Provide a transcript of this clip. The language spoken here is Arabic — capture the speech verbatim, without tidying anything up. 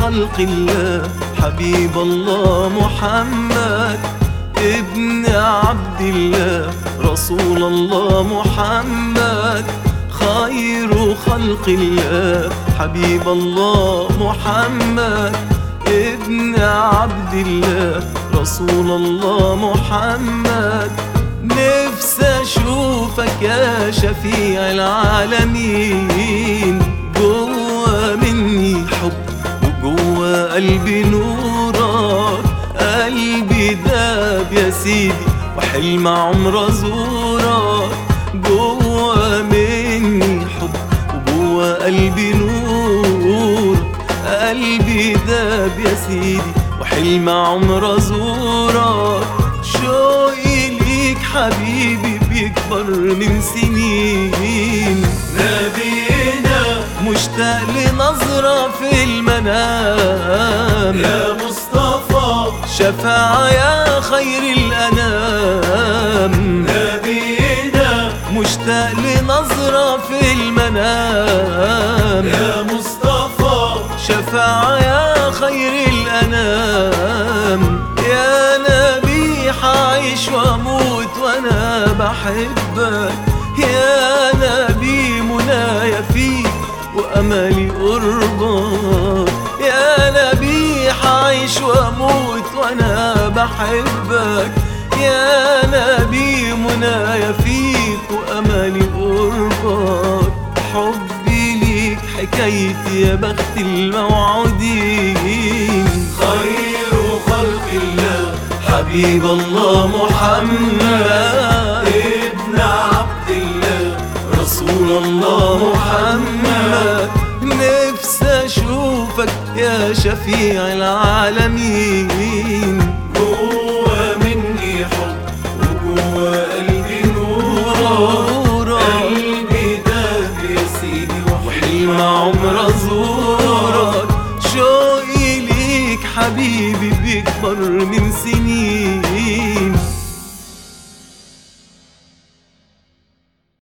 خلق الله حبيب الله محمد ابن عبد الله رسول الله محمد خير خلق الله حبيب الله محمد ابن عبد الله رسول الله محمد نفسي اشوفك يا شفيع العالمين جوا مني حب وجوا قلبي نورك قلبي داب يا سيدي وحلم عمر ازورك جوا مني حب وجوا قلبي نور قلبي داب يا سيدي وحلم عمر ازورك شوقي ليك حبيبي بيكبر من سنين نبينا مشتاق لنظرة في المنام يا مصطفى شفاعة يا خير الأنام نبينا مشتاق لنظرة في المنام يا مصطفى شفاعة يا خير الأنام يا نبي حعيش واموت وانا بحبك يا نبي منايا فيك واملي قربك يا نبي حعيش واموت وانا بحبك يا نبي منايا فيك واملي قربك حبي ليك حكايتي يا بخت الموعودين خير خلق الله حبيب الله محمد ابن عبد الله رسول الله محمد نفسي اشوفك يا شفيع العالمين